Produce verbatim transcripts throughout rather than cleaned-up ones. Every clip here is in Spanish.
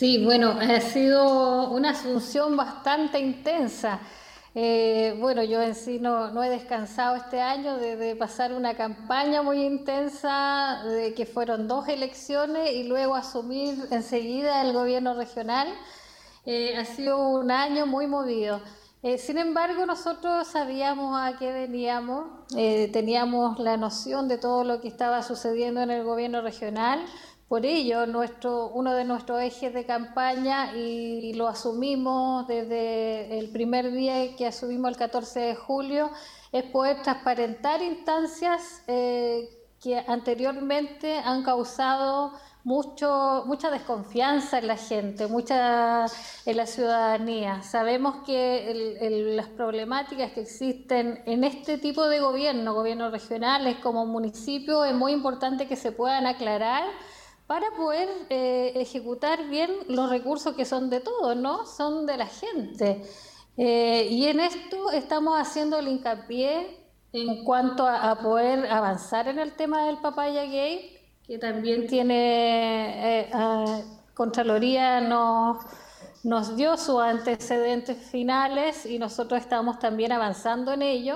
Sí, bueno, ha sido una asunción bastante intensa. Eh, bueno, yo en sí no, no he descansado este año de, de pasar una campaña muy intensa, de que fueron dos elecciones y luego asumir enseguida el gobierno regional. Eh, ha sido un año muy movido. Eh, sin embargo, nosotros sabíamos a qué veníamos, eh, teníamos la noción de todo lo que estaba sucediendo en el gobierno regional. Por ello, nuestro, uno de nuestros ejes de campaña, y, y lo asumimos desde el primer día que asumimos el catorce de julio, es poder transparentar instancias eh, que anteriormente han causado mucho, mucha desconfianza en la gente, mucha en la ciudadanía. Sabemos que el, el, las problemáticas que existen en este tipo de gobierno, gobiernos regionales como municipios, es muy importante que se puedan aclarar para poder eh, ejecutar bien los recursos que son de todos, ¿no? Son de la gente. Eh, y en esto estamos haciendo el hincapié en cuanto a, a poder avanzar en el tema del Papaya Gate, que también tiene, eh, a Contraloría nos, nos dio sus antecedentes finales y nosotros estamos también avanzando en ello.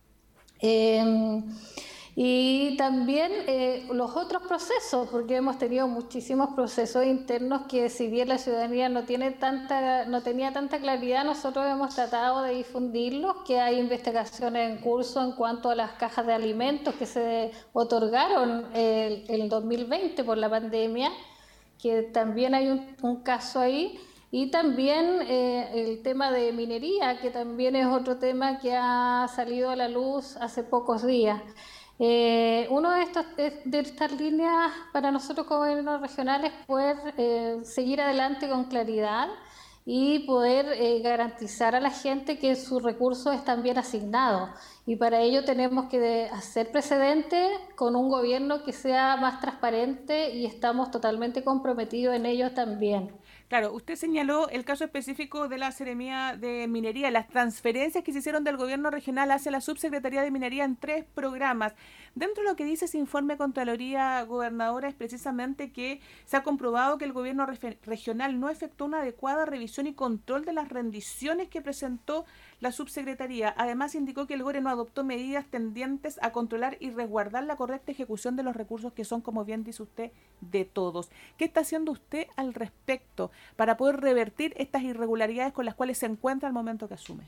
Eh, y también eh, los otros procesos, porque hemos tenido muchísimos procesos internos que, si bien la ciudadanía no tiene tanta, no tenía tanta claridad, nosotros hemos tratado de difundirlos, que hay investigaciones en curso en cuanto a las cajas de alimentos que se otorgaron el, el dos mil veinte por la pandemia, que también hay un, un caso ahí. Y también eh, el tema de minería, que también es otro tema que ha salido a la luz hace pocos días. Eh, uno de, estos, de estas líneas para nosotros como gobierno regional es poder eh, seguir adelante con claridad y poder eh, garantizar a la gente que sus recursos están bien asignados. Y para ello tenemos que de, hacer precedente con un gobierno que sea más transparente, y estamos totalmente comprometidos en ello también. Claro, usted señaló el caso específico de la Seremía de Minería, las transferencias que se hicieron del gobierno regional hacia la Subsecretaría de Minería en tres programas. Dentro de lo que dice ese informe de Contraloría, gobernadora, es precisamente que se ha comprobado que el gobierno re regional no efectuó una adecuada revisión y control de las rendiciones que presentó la subsecretaría. Además, indicó que el GORE no adoptó medidas tendientes a controlar y resguardar la correcta ejecución de los recursos que son, como bien dice usted, de todos. ¿Qué está haciendo usted al respecto para poder revertir estas irregularidades con las cuales se encuentra al momento que asume?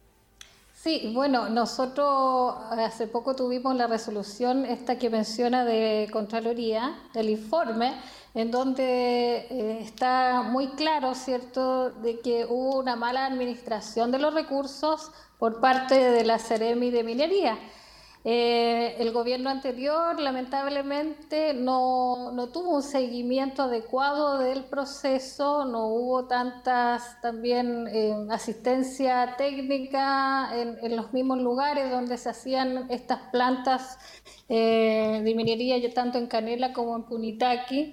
Sí, bueno, nosotros hace poco tuvimos la resolución esta que menciona de Contraloría, del informe, en donde eh, está muy claro, ¿cierto?, de que hubo una mala administración de los recursos por parte de la Seremi de Minería. Eh, el gobierno anterior, lamentablemente, no, no tuvo un seguimiento adecuado del proceso, no hubo tantas también eh, asistencia técnica en, en los mismos lugares donde se hacían estas plantas eh, de minería, tanto en Canela como en Punitaqui.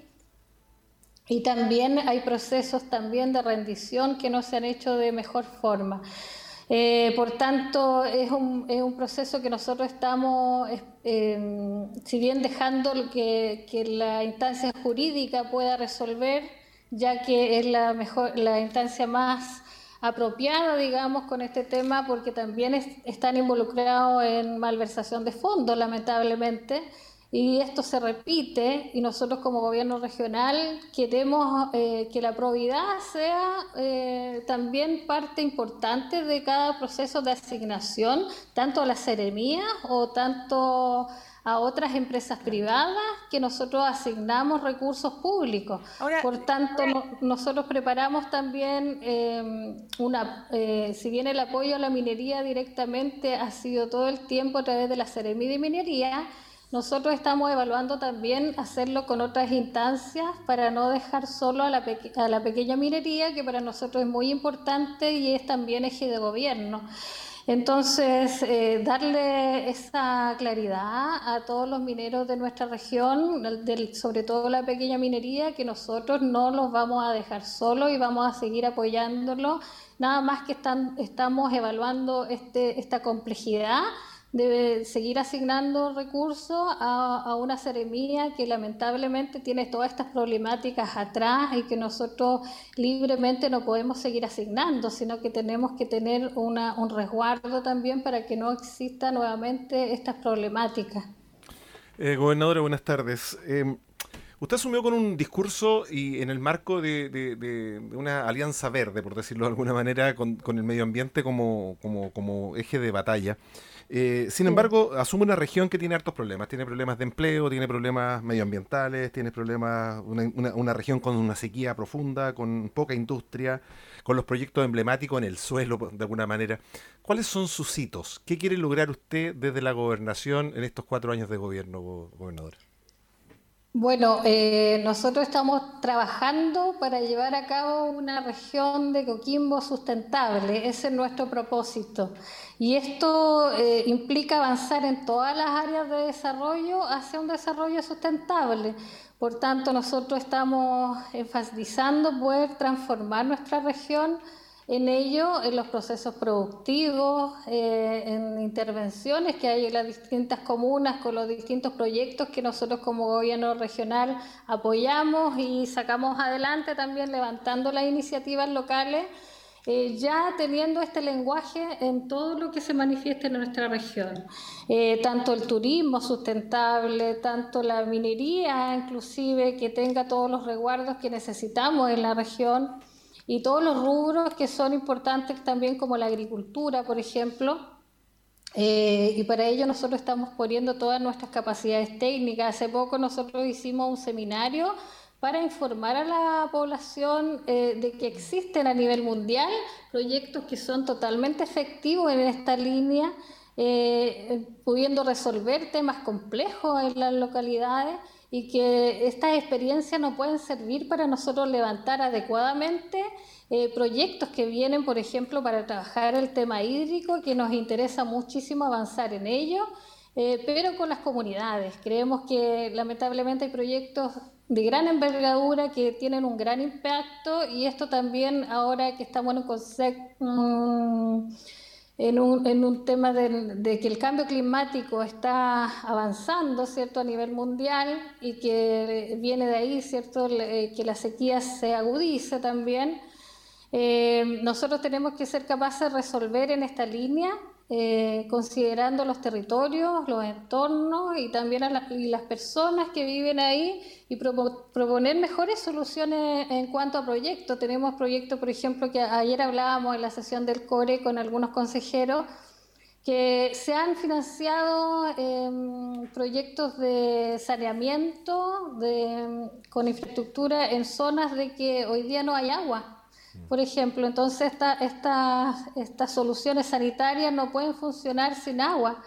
Y también hay procesos también de rendición que no se han hecho de mejor forma. Eh, por tanto, es un, es un proceso que nosotros estamos, eh, si bien dejando que, que la instancia jurídica pueda resolver, ya que es la mejor, la instancia más apropiada, digamos, con este tema, porque también es, están involucrados en malversación de fondos, lamentablemente. Y esto se repite, y nosotros como gobierno regional queremos eh, que la probidad sea eh, también parte importante de cada proceso de asignación, tanto a las seremías o tanto a otras empresas privadas que nosotros asignamos recursos públicos. Ahora, Por tanto, no, nosotros preparamos también eh, una, eh, si bien el apoyo a la minería directamente ha sido todo el tiempo a través de la Seremi de Minería, nosotros estamos evaluando también hacerlo con otras instancias para no dejar solo a la, a la pequeña minería, que para nosotros es muy importante y es también eje de gobierno. Entonces, eh, darle esa claridad a todos los mineros de nuestra región, del, sobre todo la pequeña minería, que nosotros no los vamos a dejar solos y vamos a seguir apoyándolos. Nada más que están, estamos evaluando este, esta complejidad debe seguir asignando recursos a, a una seremía que lamentablemente tiene todas estas problemáticas atrás y que nosotros libremente no podemos seguir asignando, sino que tenemos que tener una, un resguardo también para que no exista nuevamente estas problemáticas. Eh, gobernadora, buenas tardes. Eh, usted asumió con un discurso y en el marco de, de, de, de una alianza verde, por decirlo de alguna manera, con, con el medio ambiente como, como, como eje de batalla. Eh, sin embargo, asume una región que tiene hartos problemas. Tiene problemas de empleo, tiene problemas medioambientales, tiene problemas, una, una, una región con una sequía profunda, con poca industria, con los proyectos emblemáticos en el suelo, de alguna manera. ¿Cuáles son sus hitos? ¿Qué quiere lograr usted desde la gobernación en estos cuatro años de gobierno, gobernadora? Bueno, eh, nosotros estamos trabajando para llevar a cabo una región de Coquimbo sustentable, ese es nuestro propósito. Y esto eh, implica avanzar en todas las áreas de desarrollo hacia un desarrollo sustentable. Por tanto, nosotros estamos enfatizando poder transformar nuestra región en ello, en los procesos productivos, eh, en intervenciones que hay en las distintas comunas con los distintos proyectos que nosotros como gobierno regional apoyamos y sacamos adelante también levantando las iniciativas locales, eh, ya teniendo este lenguaje en todo lo que se manifiesta en nuestra región. Eh, tanto el turismo sustentable, tanto la minería inclusive, que tenga todos los resguardos que necesitamos en la región, y todos los rubros que son importantes también como la agricultura, por ejemplo, eh, y para ello nosotros estamos poniendo todas nuestras capacidades técnicas. Hace poco nosotros hicimos un seminario para informar a la población eh, de que existen a nivel mundial proyectos que son totalmente efectivos en esta línea, eh, pudiendo resolver temas complejos en las localidades, y que estas experiencias nos pueden servir para nosotros levantar adecuadamente eh, proyectos que vienen, por ejemplo, para trabajar el tema hídrico, que nos interesa muchísimo avanzar en ello, eh, pero con las comunidades. Creemos que lamentablemente hay proyectos de gran envergadura que tienen un gran impacto, y esto también ahora que estamos en un concepto... Um, En un, en un tema de, de que el cambio climático está avanzando, ¿cierto?, a nivel mundial, y que viene de ahí, ¿cierto?, que la sequía se agudice también. Eh, nosotros tenemos que ser capaces de resolver en esta línea, eh, considerando los territorios, los entornos y también a la, y las personas que viven ahí, y pro, proponer mejores soluciones en cuanto a proyectos. Tenemos proyectos, por ejemplo, que ayer hablábamos en la sesión del CORE con algunos consejeros, que se han financiado eh, proyectos de saneamiento de, con infraestructura en zonas de que hoy día no hay agua. Por ejemplo, entonces esta, esta, estas soluciones sanitarias no pueden funcionar sin agua.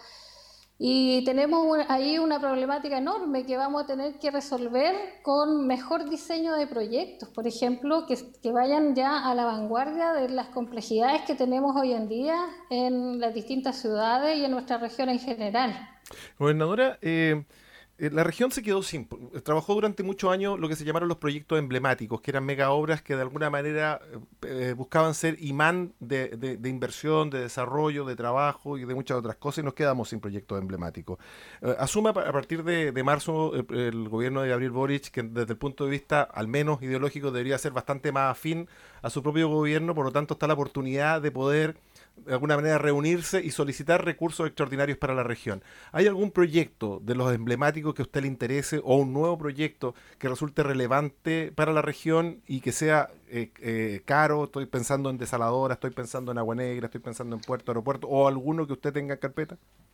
Y tenemos ahí una problemática enorme que vamos a tener que resolver con mejor diseño de proyectos, por ejemplo, que, que vayan ya a la vanguardia de las complejidades que tenemos hoy en día en las distintas ciudades y en nuestra región en general. Gobernadora, eh... la región se quedó sin... Trabajó durante muchos años lo que se llamaron los proyectos emblemáticos, que eran mega obras que de alguna manera eh, buscaban ser imán de, de, de inversión, de desarrollo, de trabajo y de muchas otras cosas, y nos quedamos sin proyectos emblemáticos. Eh, asume a partir de, de marzo el, el gobierno de Gabriel Boric, que desde el punto de vista, al menos ideológico, debería ser bastante más afín a su propio gobierno, por lo tanto está la oportunidad de poder de alguna manera reunirse y solicitar recursos extraordinarios para la región. ¿Hay algún proyecto de los emblemáticos que a usted le interese, o un nuevo proyecto que resulte relevante para la región y que sea eh, eh, caro? Estoy pensando en Desaladora, estoy pensando en Agua Negra, estoy pensando en Puerto Aeropuerto, o alguno que usted tenga en carpeta.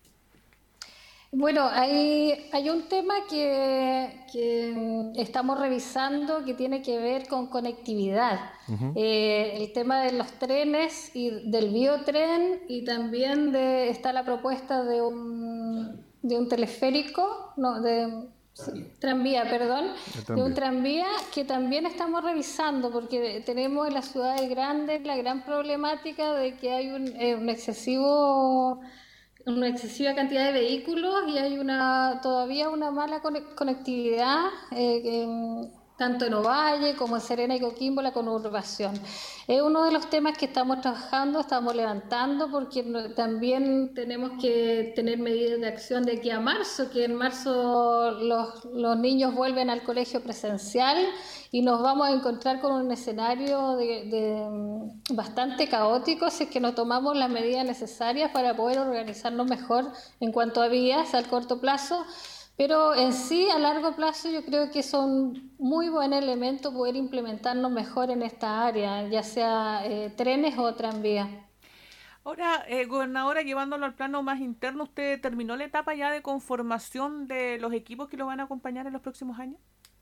Bueno, hay, hay un tema que, que estamos revisando que tiene que ver con conectividad. Uh-huh. Eh, el tema de los trenes y del biotren, y también de, está la propuesta de un, de un teleférico, no, de sí, tranvía, perdón, tranvía. de un tranvía que también estamos revisando, porque tenemos en las ciudades grandes la gran problemática de que hay un, eh, un excesivo... una excesiva cantidad de vehículos, y hay una todavía una mala conectividad eh, tanto en Ovalle como en Serena y Coquimbo, la conurbación. Es uno de los temas que estamos trabajando, estamos levantando, porque no, también tenemos que tener medidas de acción de aquí a marzo, que en marzo los, los niños vuelven al colegio presencial y nos vamos a encontrar con un escenario de, de, bastante caótico si es que no tomamos las medidas necesarias para poder organizarnos mejor en cuanto a vías al corto plazo. Pero en sí, a largo plazo, yo creo que son muy buen elemento poder implementarnos mejor en esta área, ya sea eh, trenes o tranvías. Ahora, eh, gobernadora, llevándolo al plano más interno, ¿usted terminó la etapa ya de conformación de los equipos que lo van a acompañar en los próximos años?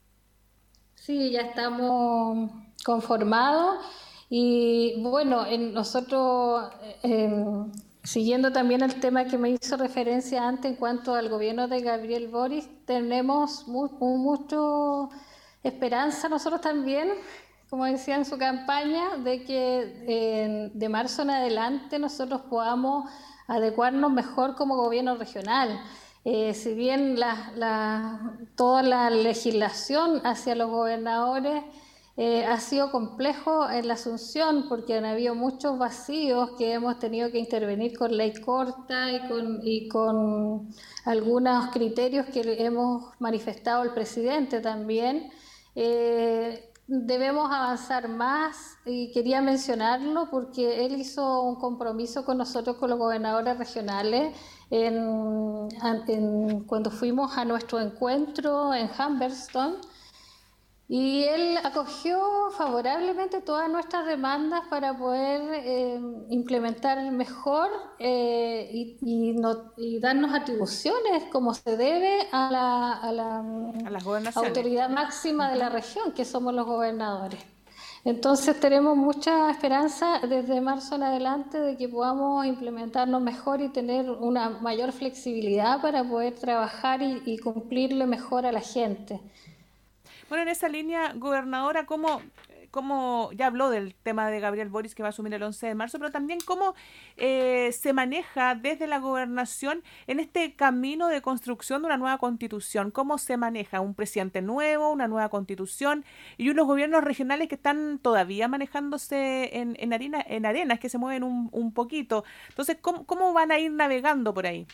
Sí, ya estamos conformados y bueno, en nosotros... Eh, Siguiendo también el tema que me hizo referencia antes en cuanto al gobierno de Gabriel Boric, tenemos mu mucho esperanza nosotros también, como decía en su campaña, de que eh, de marzo en adelante nosotros podamos adecuarnos mejor como gobierno regional. Eh, si bien la, la, toda la legislación hacia los gobernadores Eh, ha sido complejo en la Asunción porque han habido muchos vacíos que hemos tenido que intervenir con ley corta y con, y con algunos criterios que hemos manifestado el presidente también. Eh, debemos avanzar más y quería mencionarlo porque él hizo un compromiso con nosotros, con los gobernadores regionales, en, en, cuando fuimos a nuestro encuentro en Humberston. Y él acogió favorablemente todas nuestras demandas para poder eh, implementar mejor eh, y, y, no, y darnos atribuciones como se debe a la, a la a las autoridad máxima de la región, que somos los gobernadores. Entonces tenemos mucha esperanza desde marzo en adelante de que podamos implementarnos mejor y tener una mayor flexibilidad para poder trabajar y, y cumplirle mejor a la gente. Bueno, en esa línea, gobernadora, ¿cómo, cómo ya habló del tema de Gabriel Boric que va a asumir el once de marzo, pero también cómo eh, se maneja desde la gobernación en este camino de construcción de una nueva constitución? ¿Cómo se maneja un presidente nuevo, una nueva constitución y unos gobiernos regionales que están todavía manejándose en, en, harina, en arenas que se mueven un, un poquito? Entonces, ¿cómo, cómo van a ir navegando por ahí?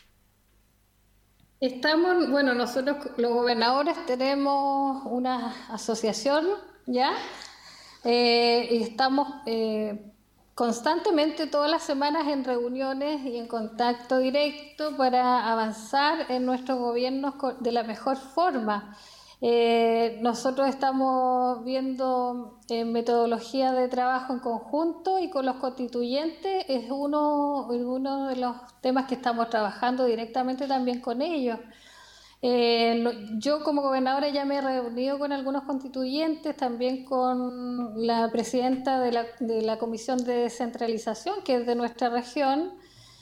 Estamos, bueno, nosotros los gobernadores tenemos una asociación, ¿ya? Eh, y estamos eh, constantemente todas las semanas en reuniones y en contacto directo para avanzar en nuestros gobiernos de la mejor forma. Eh, nosotros estamos viendo eh, metodología de trabajo en conjunto y con los constituyentes es uno, uno de los temas que estamos trabajando directamente también con ellos. Eh, lo, yo como gobernadora ya me he reunido con algunos constituyentes, también con la presidenta de la, de la Comisión de Descentralización, que es de nuestra región,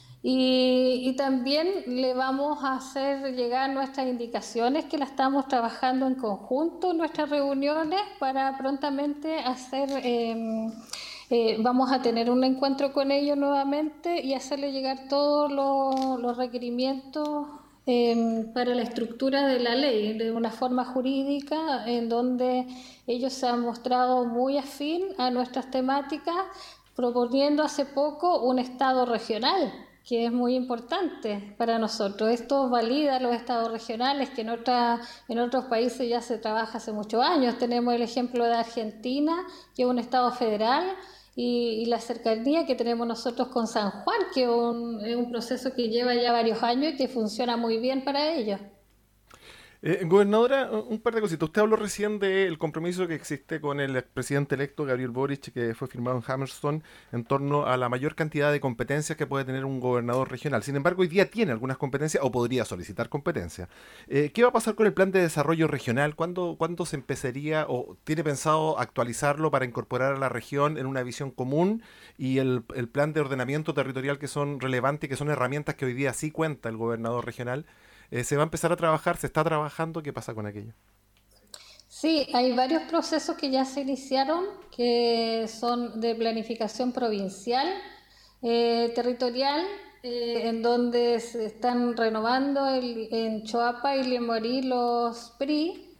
y, y también le vamos a hacer llegar nuestras indicaciones que las estamos trabajando en conjunto en nuestras reuniones para prontamente hacer, eh, eh, vamos a tener un encuentro con ellos nuevamente y hacerle llegar todos los, los requerimientos eh, para la estructura de la ley de una forma jurídica en donde ellos se han mostrado muy afín a nuestras temáticas, proponiendo hace poco un estado regional, que es muy importante para nosotros. Esto valida los estados regionales, que en, otra, en otros países ya se trabaja hace muchos años. Tenemos el ejemplo de Argentina, que es un estado federal, y, y la cercanía que tenemos nosotros con San Juan, que es un, es un proceso que lleva ya varios años y que funciona muy bien para ellos. Eh, gobernadora, un par de cositas. Usted habló recién del compromiso que existe con el presidente electo Gabriel Boric, que fue firmado en Humberston, en torno a la mayor cantidad de competencias que puede tener un gobernador regional. Sin embargo, hoy día tiene algunas competencias o podría solicitar competencias. Eh, ¿Qué va a pasar con el plan de desarrollo regional? ¿Cuándo, ¿Cuándo se empezaría o tiene pensado actualizarlo para incorporar a la región en una visión común? Y el, el plan de ordenamiento territorial, que son relevantes, que son herramientas que hoy día sí cuenta el gobernador regional. Eh, ¿Se va a empezar a trabajar? ¿Se está trabajando? ¿Qué pasa con aquello? Sí, hay varios procesos que ya se iniciaron, que son de planificación provincial, eh, territorial, eh, en donde se están renovando el, en Choapa y Lemorí los P R I,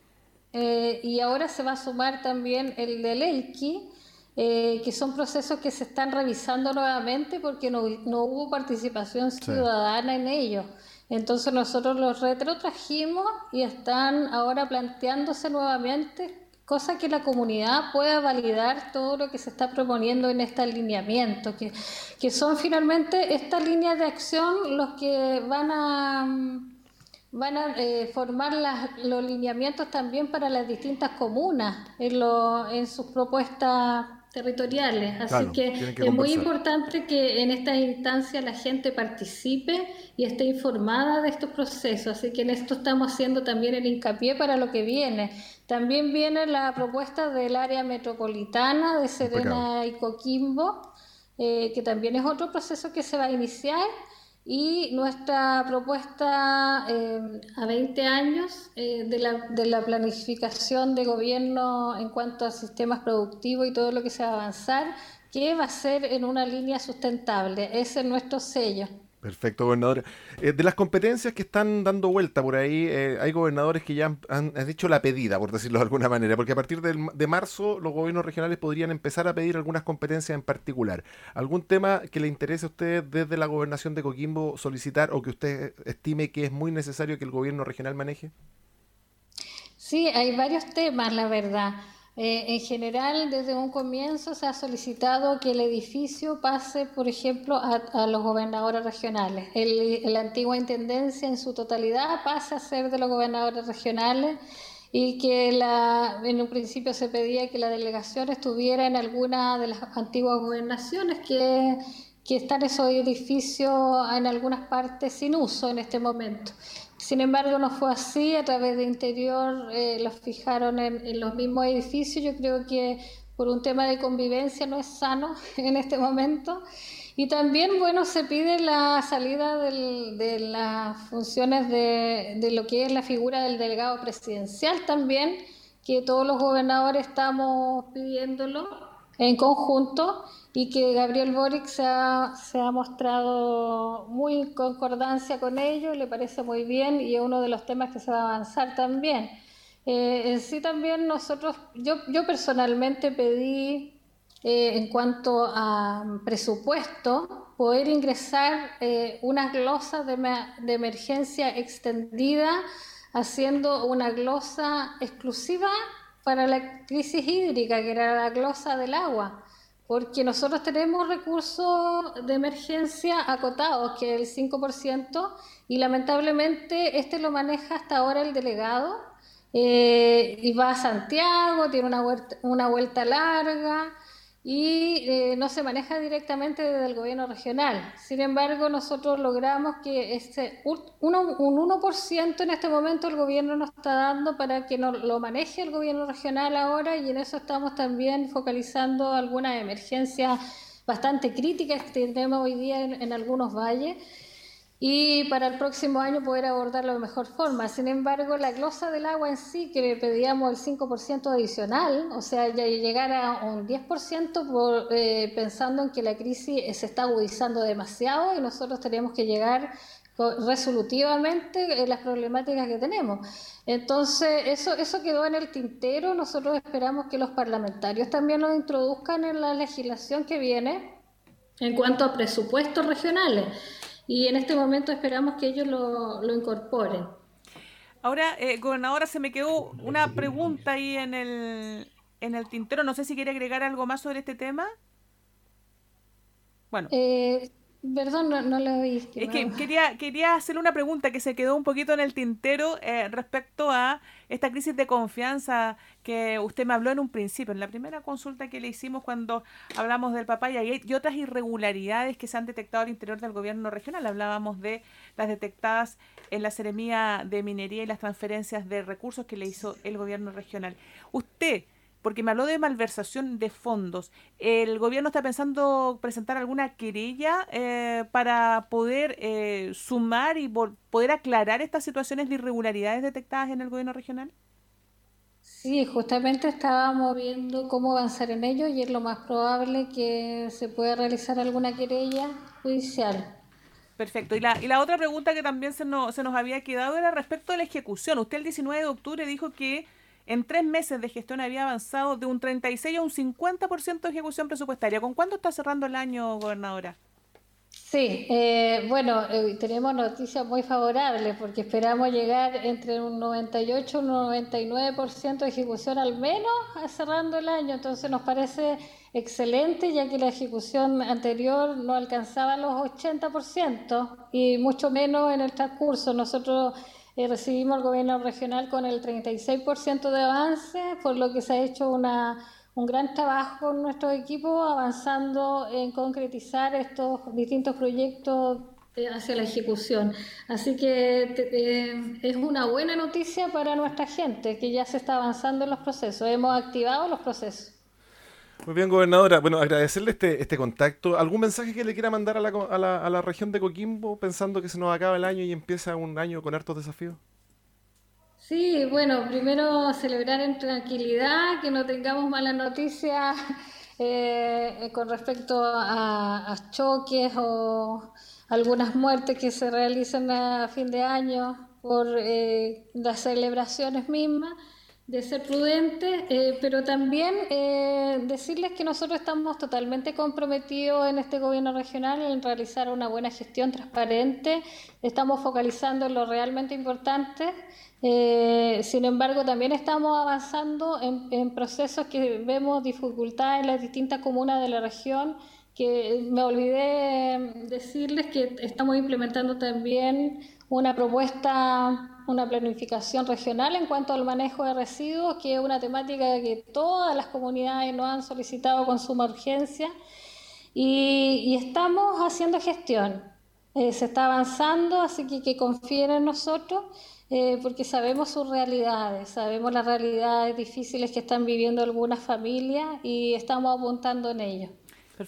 eh, y ahora se va a sumar también el del Elqui, eh, que son procesos que se están revisando nuevamente porque no, no hubo participación Sí. ciudadana en ellos. Entonces nosotros los retrotrajimos y están ahora planteándose nuevamente, cosa que la comunidad pueda validar todo lo que se está proponiendo en este alineamiento, que, que son finalmente estas líneas de acción los que van a, van a eh, formar las, los lineamientos también para las distintas comunas en, lo, en sus propuestas territoriales. Así Claro, que tienen que es muy conversar. importante que en estas instancias la gente participe y esté informada de estos procesos. Así que en esto estamos haciendo también el hincapié para lo que viene. También viene la propuesta del área metropolitana de Serena y Coquimbo, eh, que también es otro proceso que se va a iniciar. Y nuestra propuesta eh, a veinte años eh, de, la, de la planificación de gobierno en cuanto a sistemas productivos y todo lo que se va a avanzar, que va a ser en una línea sustentable. Ese es nuestro sello. Perfecto, gobernadora. Eh, de las competencias que están dando vuelta por ahí, eh, hay gobernadores que ya han, han- han hecho la pedida, por decirlo de alguna manera, porque a partir del- de marzo los gobiernos regionales podrían empezar a pedir algunas competencias en particular. ¿Algún tema que le interese a usted desde la gobernación de Coquimbo solicitar o que usted estime que es muy necesario que el gobierno regional maneje? Sí, hay varios temas, la verdad. Eh, en general, desde un comienzo se ha solicitado que el edificio pase, por ejemplo, a, a los gobernadores regionales. El, la antigua intendencia en su totalidad pase a ser de los gobernadores regionales y que la, en un principio se pedía que la delegación estuviera en alguna de las antiguas gobernaciones que, que están esos edificios en algunas partes sin uso en este momento. Sin embargo, no fue así. A través de Interior eh, los fijaron en, en los mismos edificios. Yo creo que por un tema de convivencia no es sano en este momento. Y también, bueno, se pide la salida del, de las funciones de, de lo que es la figura del delegado presidencial también, que todos los gobernadores estamos pidiéndolo en conjunto, y que Gabriel Boric se ha, se ha mostrado muy en concordancia con ello, le parece muy bien y es uno de los temas que se va a avanzar también. Eh, en sí también nosotros, yo, yo personalmente pedí eh, en cuanto a presupuesto, poder ingresar eh, unas glosas de, de emergencia extendida, haciendo una glosa exclusiva para la crisis hídrica, que era la glosa del agua, porque nosotros tenemos recursos de emergencia acotados, que es el cinco por ciento, y lamentablemente este lo maneja hasta ahora el delegado, eh, y va a Santiago, tiene una vuelta, una vuelta larga, y eh, no se maneja directamente desde el gobierno regional. Sin embargo, nosotros logramos que este uno, un uno por ciento en este momento el gobierno nos está dando para que nos lo maneje el gobierno regional ahora, y en eso estamos también focalizando algunas emergencias bastante críticas que tenemos hoy día en, en algunos valles, y para el próximo año poder abordarlo de mejor forma. Sin embargo, la glosa del agua en sí, que le pedíamos el cinco por ciento adicional, o sea, ya llegar a un diez por ciento por, eh, pensando en que la crisis se está agudizando demasiado y nosotros tenemos que llegar resolutivamente en las problemáticas que tenemos. Entonces, eso, eso quedó en el tintero. Nosotros esperamos que los parlamentarios también lo introduzcan en la legislación que viene en cuanto a presupuestos regionales. Y en este momento esperamos que ellos lo, lo incorporen. Ahora, eh, gobernadora, se me quedó una pregunta ahí en el, en el tintero. No sé si quiere agregar algo más sobre este tema. Bueno. Eh, perdón, no, no lo oí. Es que quería, quería hacerle una pregunta que se quedó un poquito en el tintero eh, respecto a esta crisis de confianza que usted me habló en un principio, en la primera consulta que le hicimos cuando hablamos del Papaya Gate y otras irregularidades que se han detectado al interior del gobierno regional. Hablábamos de las detectadas en la Seremía de Minería y las transferencias de recursos que le hizo el gobierno regional. Usted, porque me habló de malversación de fondos, ¿el gobierno está pensando presentar alguna querella eh, para poder eh, sumar y poder aclarar estas situaciones de irregularidades detectadas en el gobierno regional? Sí, justamente estábamos viendo cómo avanzar en ello y es lo más probable que se pueda realizar alguna querella judicial. Perfecto. Y la, y la otra pregunta que también se nos, se nos había quedado era respecto a la ejecución. Usted el diecinueve de octubre dijo que en tres meses de gestión había avanzado de un treinta y seis a un cincuenta por ciento de ejecución presupuestaria. ¿Con cuánto está cerrando el año, gobernadora? Sí, eh, bueno, eh, tenemos noticias muy favorables porque esperamos llegar entre un noventa y ocho y un noventa y nueve por ciento de ejecución al menos cerrando el año. Entonces nos parece excelente, ya que la ejecución anterior no alcanzaba los ochenta por ciento y mucho menos en el transcurso. Nosotros eh, recibimos el gobierno regional con el treinta y seis por ciento de avance, por lo que se ha hecho una un gran trabajo en nuestro equipo avanzando en concretizar estos distintos proyectos hacia la ejecución. Así que eh, es una buena noticia para nuestra gente, que ya se está avanzando en los procesos. Hemos activado los procesos. Muy bien, gobernadora. Bueno, agradecerle este, este contacto. ¿Algún mensaje que le quiera mandar a la, a, la, a la región de Coquimbo, pensando que se nos acaba el año y empieza un año con hartos desafíos? Sí, bueno, primero celebrar en tranquilidad, que no tengamos malas noticias eh, con respecto a, a choques o algunas muertes que se realizan a fin de año por eh, las celebraciones mismas, de ser prudentes, eh, pero también eh, decirles que nosotros estamos totalmente comprometidos en este gobierno regional en realizar una buena gestión transparente. Estamos focalizando en lo realmente importante. Eh, sin embargo, también estamos avanzando en, en procesos que vemos dificultades en las distintas comunas de la región, que me olvidé decirles que estamos implementando también una propuesta, una planificación regional en cuanto al manejo de residuos, que es una temática que todas las comunidades nos han solicitado con suma urgencia, y, y estamos haciendo gestión. Eh, se está avanzando, así que que confíen en nosotros, eh, porque sabemos sus realidades, sabemos las realidades difíciles que están viviendo algunas familias y estamos apuntando en ello.